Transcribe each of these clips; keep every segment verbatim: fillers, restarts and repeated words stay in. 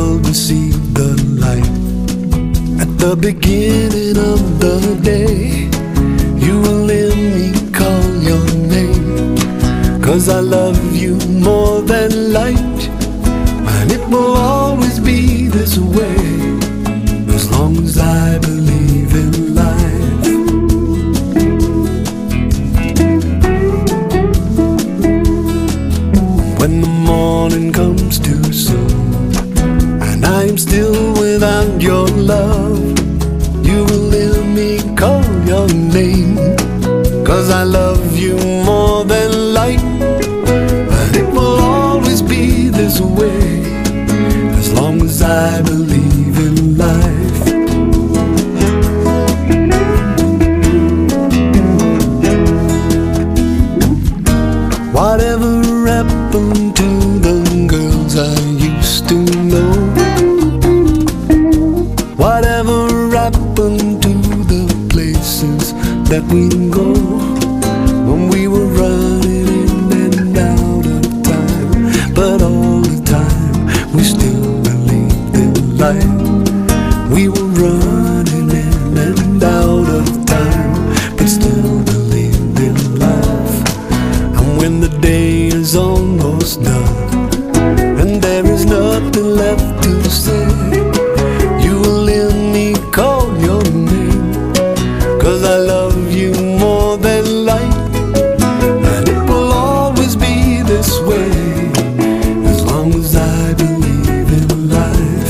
world will see the light. At the beginning of the day, you will hear me call your name. 'Cause I love you more than light, and it will always be this way, as long as I believe in life. When the morning comes too soon, and I am still without your love, you will hear me call your name. 'Cause I love you more than light, and it will always be this way, as long as I believe in life. Whatever happened to the girls I used to know? Whatever happened to the places that we go, when we were running in and out of time, but all the time we still believed in life. We were running in and out of time, but still believed in life. And when the day is almost done, and there is nothing left to say, you will hear me call your name. 'Cause I love you more than light, and it will always be this way, as long as I believe in life.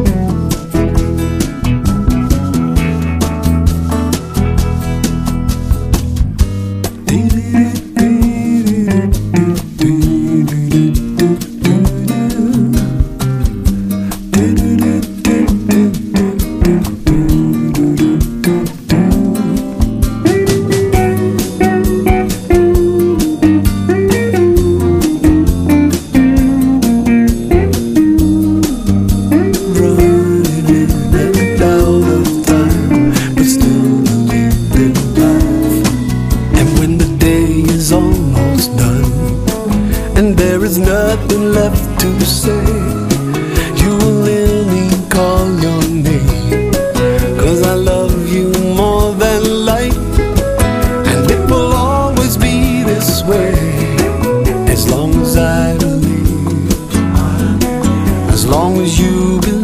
Almost done, and there is nothing left to say, you will hear me call your name. 'Cause I love you more than light, and it will always be this way, as long as I believe, as long as you believe.